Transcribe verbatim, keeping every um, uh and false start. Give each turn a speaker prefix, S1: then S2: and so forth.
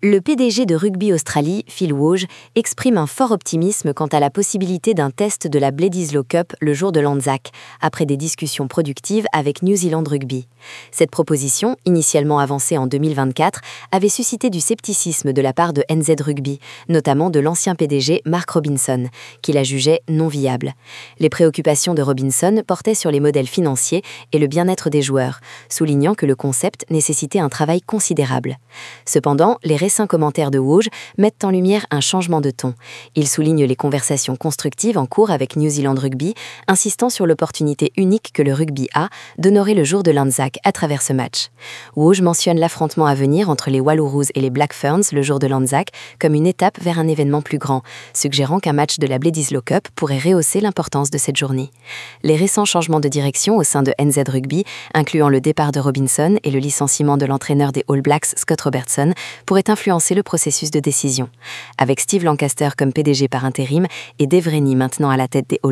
S1: Le P D G de Rugby Australie, Phil Walsh, exprime un fort optimisme quant à la possibilité d'un test de la Bledisloe Cup le jour de l'Anzac, après des discussions productives avec New Zealand Rugby. Cette proposition, initialement avancée en deux mille vingt-quatre, avait suscité du scepticisme de la part de N Z Rugby, notamment de l'ancien P D G Mark Robinson, qui la jugeait non viable. Les préoccupations de Robinson portaient sur les modèles financiers et le bien-être des joueurs, soulignant que le concept nécessitait un travail considérable. Cependant, les récents commentaires de Walsh mettent en lumière un changement de ton. Il souligne les conversations constructives en cours avec New Zealand Rugby, insistant sur l'opportunité unique que le rugby a d'honorer le jour de l'Anzac à travers ce match. Walsh mentionne l'affrontement à venir entre les Wallaroos et les Black Ferns le jour de l'Anzac comme une étape vers un événement plus grand, suggérant qu'un match de la Bledisloe Cup pourrait rehausser l'importance de cette journée. Les récents changements de direction au sein de N Z Rugby, incluant le départ de Robinson et le licenciement de l'entraîneur des All Blacks Scott Robertson, pourraient influencer le processus de décision. Avec Steve Lancaster comme P D G par intérim et Dave Rennie maintenant à la tête des All